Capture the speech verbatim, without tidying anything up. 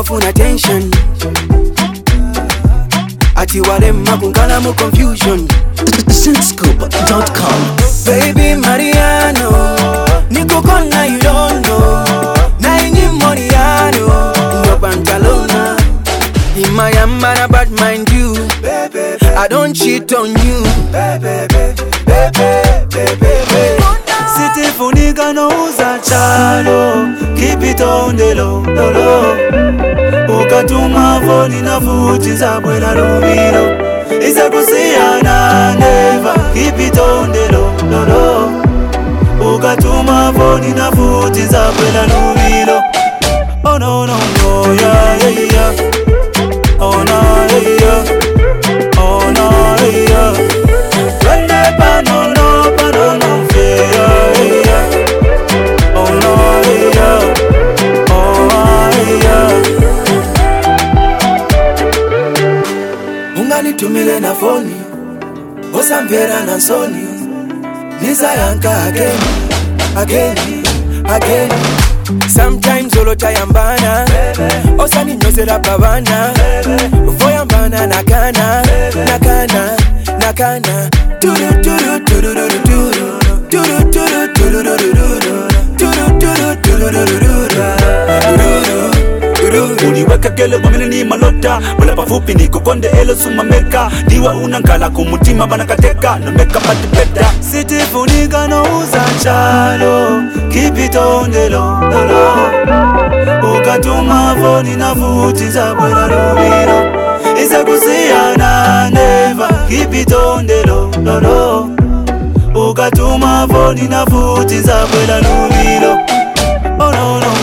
bafuna attention. Ati wale makungala mu confusion. Zincscoop dot com. Baby Mariano, niko kona you don't know. Na inyi Moriano, no pantalona. In my amana but mind you, I don't cheat on you. City funika no uza chalo, keep it on the low, low, low. Ukatuma voni na futi za bwela lumilo. Isa kusiana never, keep it on the low, low, low. Ukatuma voni na futi za bwela lumilo. Oh no no no, yeah yeah yeah. Oh no yeah, oh no yeah. Rende pa no no pa no no yeah yeah. Oh no yeah, oh yeah. Ungani tumile na phone, osambera na soni. Niza yanka again, again, again. Sometimes olo tayambana, osani nyosera pavana. Voyambana nakana, nakana, nakana. Turu turu turu turu turu, turu turu turu turu turu, turu turu turu turu. Uliweka kele wamile ni malota, wala pafupi ni kukonde elo sumameka. Diwa unankala kumutima banakateka, no meka pati peta. City funika no uza chalo, keep it on the low, low, low. Ukatuma voni na futi za bwela lumilo. Isa kusiana never, keep it on the low, low, low. Ukatuma voni na futi za bwela lumilo. Oh no no.